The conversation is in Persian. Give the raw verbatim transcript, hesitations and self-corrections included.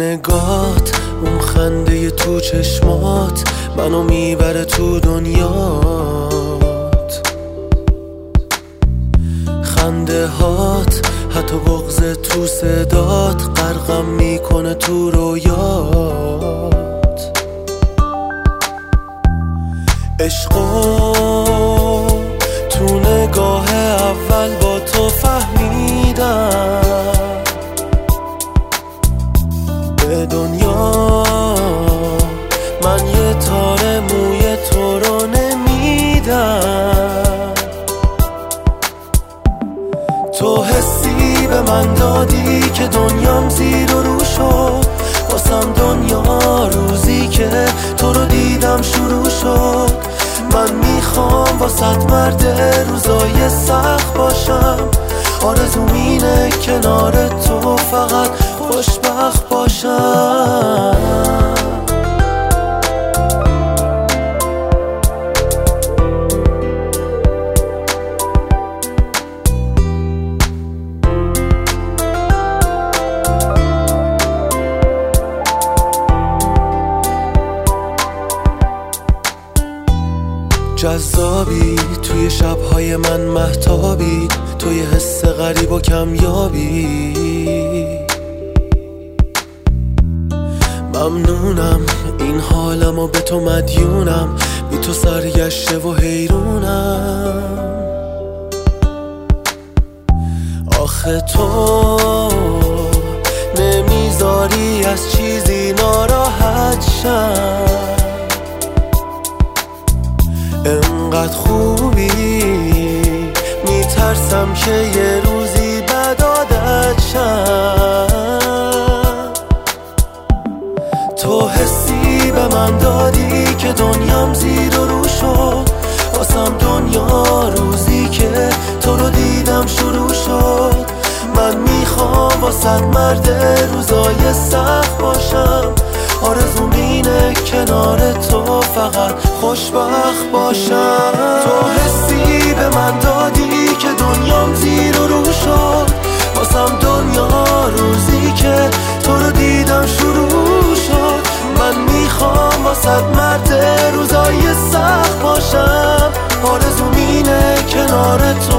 نگات، اون خنده تو چشمات منو میبره تو دنیات. خنده هات، حتی بغض تو صدات غرقم میکنه تو رویات. عشقو تو نگاه اول با تو فهمیدم، به دنیا من یه تار موی تو رو نمیدم. تو حسی به من دادی که دنیام زیر و رو شد، واسم دنیا روزی که تو رو دیدم شروع شد. من میخوام واسط مرد روزای سخت باشم، آرزوم اینه کنار تو فقط خوشبخت باشم. جذابی توی شبهای من مهتابی، توی حس غریب و کمیابی. ممنونم این حالم و به تو مدیونم، بی تو سرگشته و حیرونم. آخه تو نمیذاری از چیزی ناراحت شم، انقدر خوبی میترسم که یه روزی بد عادت شم. تو حسی به من دادی که دنیام زیر و رو شد، واسم دنیا روزی که تو رو دیدم شروع شد. من میخوام واسط مرد روزای سخت باشم، آرزوم اینه کنار تو فقط خوشبخت باشم. تو حسی به من دادی که دنیام زیر و رو شد، واسم دنیا روزی که تو رو دیدم شروع شد. من میخوام واسط مرد روزای سخت باشم، آرزوم اینه کنار تو